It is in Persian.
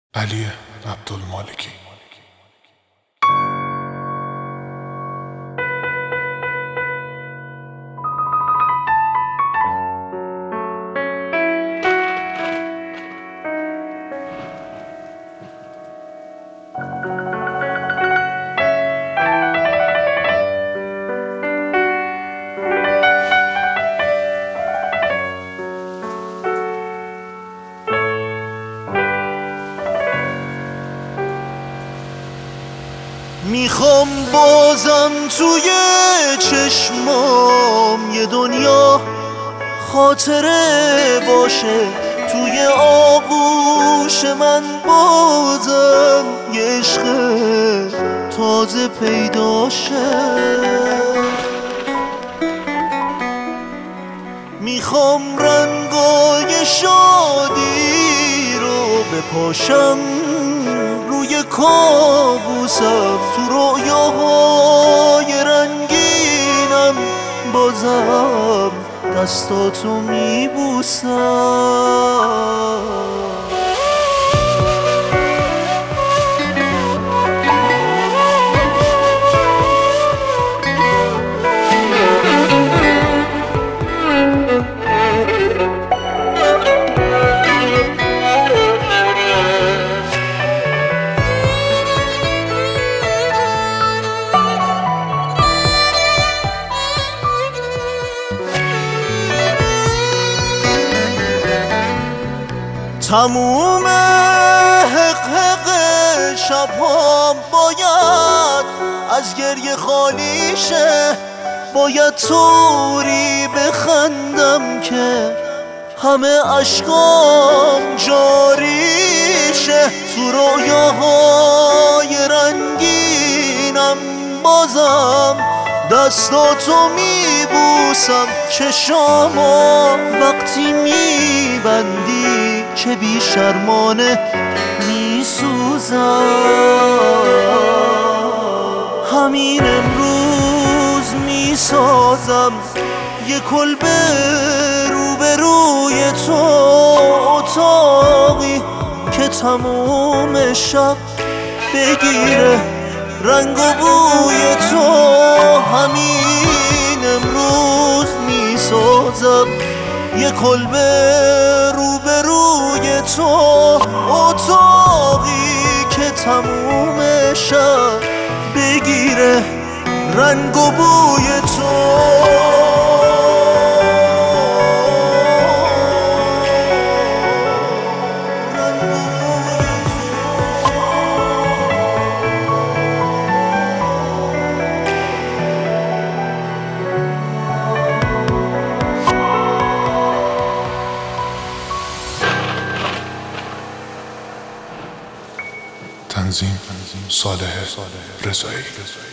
علی عبدالمالکی. میخوام بازم توی چشمام یه دنیا خاطره باشه، توی آغوش من بازم یه عشق تازه پیداشه. میخوام رنگای شادی رو بپاشم روی کابوسم، تو رویاهای رنگینم بازم دستاتو میبوسم. تموم حق شبام باید از گریه خالی شه، باید طوری بخندم که همه اشکام جاری شه. تو رویاهای رنگینم بازم دستاتو میبوسم، چشامو وقتی میبندی چه بی شرمانه میسوزم. همین امروز میسازم یه کلبه روبروی تو، اتاقی که تموم شب بگیره رنگ و بوی تو. همین امروز میسازم یه کلبه روبروی تو، اتاقی که تموم شب بگیره رنگ و بوی تو. تنظیم صالح رضایی.